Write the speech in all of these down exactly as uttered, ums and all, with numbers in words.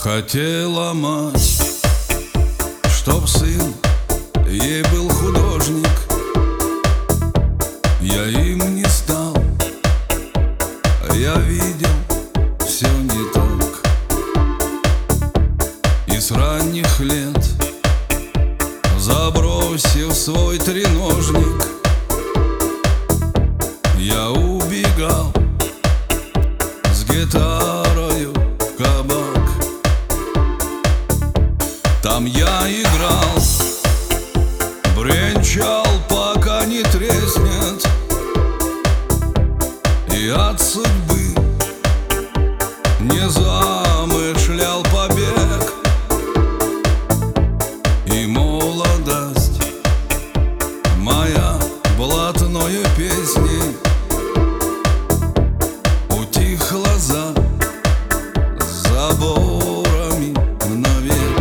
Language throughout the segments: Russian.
Хотела мать, чтоб сын ей был художник. Я им не стал, я видел, все не так. И с ранних лет, забросив свой треножник, я убегал с гитарою в кабак. Там я играл, бренчал, пока не треснет, и от судьбы не замышлял побег. И молодость моя блатною песней утихла за заборами навек.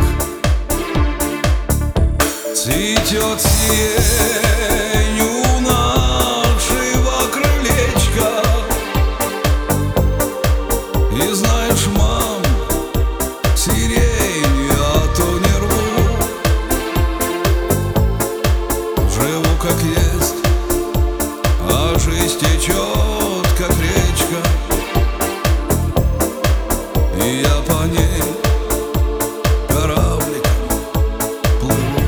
Цветет сиренью нашего крылечка. И знаешь, мам, сирень я то не рву. Живу как есть, а жизнь течет, как речка. И я по ней корабликом плыву.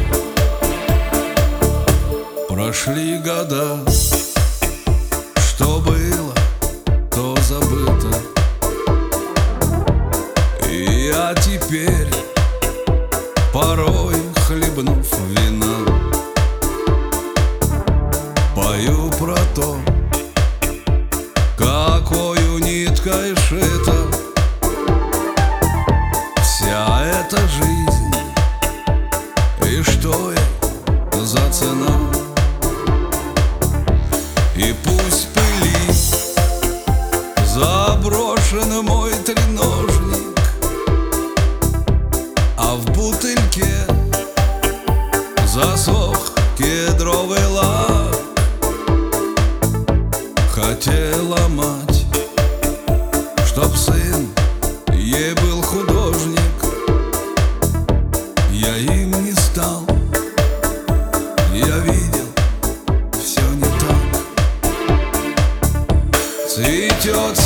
Прошли года, что было, то забыто. И я теперь, порой хлебнув вина, пою про то, какою ниткой шита вся эта жизнь, и что ей за цена. И пусть пылит заброшен мой треножник, а в бутыльке засох кедровый лак. Хотела мать, чтоб сын ей был художник. Я им не стал, я видел, все не так. Цветет